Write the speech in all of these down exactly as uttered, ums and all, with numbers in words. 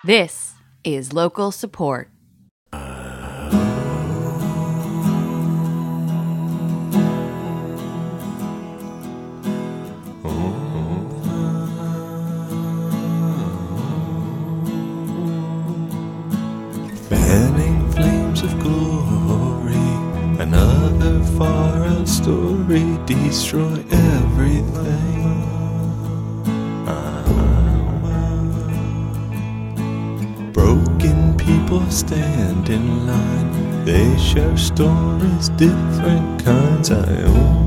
This is local support. Fanning flames of glory, another far out story, destroy everything. Broken people stand in line, they share stories, different kinds. I own.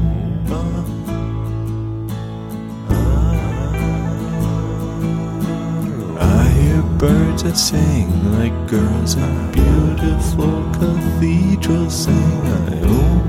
I hear birds that sing like girls in beautiful cathedrals sing. I own.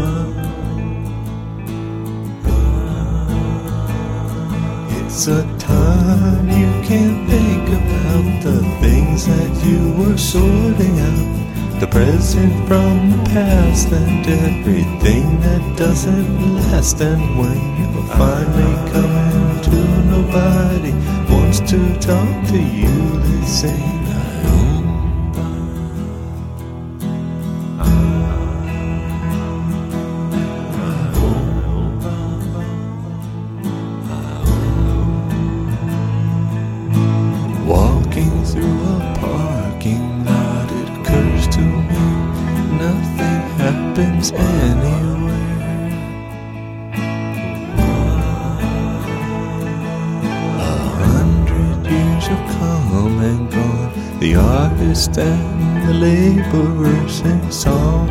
It's a time you can't think about the things that you were sorting out, the present from the past and everything that doesn't last. And when you finally come into nobody wants to talk to you, they say walking through a parking lot, it occurs to me nothing happens anywhere. A hundred years have come and gone, the artist and the laborer sing songs.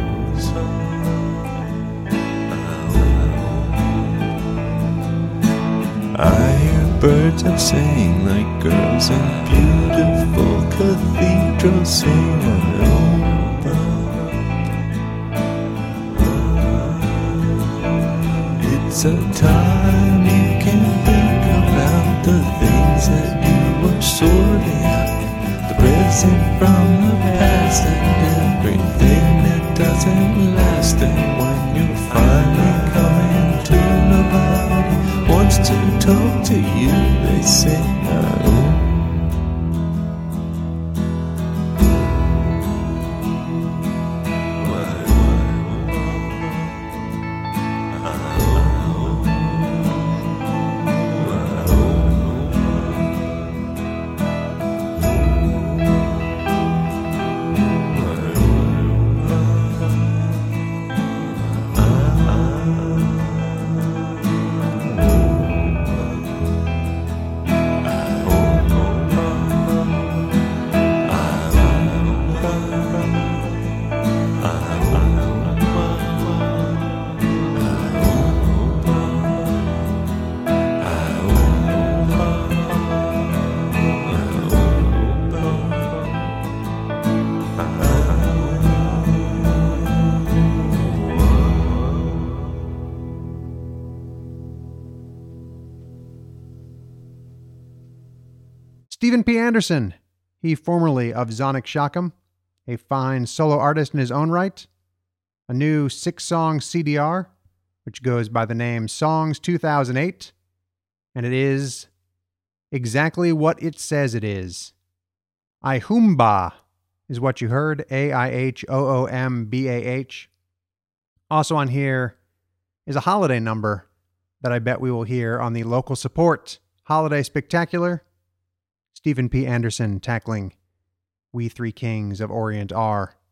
I hear birds that sing like girls in beautiful cathedrals sing. It's a time you can think about the things that you were sorting out, the present from the past and everything that doesn't last. And when you finally come into nobody wants to talk to you, they say, oh. Stephen P. Anderson, he formerly of Zonic Shockham, a fine solo artist in his own right, a new six-song C D R, which goes by the name Songs two thousand eight, and it is exactly what it says it is. Aihoomba is what you heard, A I H O O M B A H. Also on here is a holiday number that I bet we will hear on the local support Holiday Spectacular. Stephen P. Anderson tackling We Three Kings of Orient are.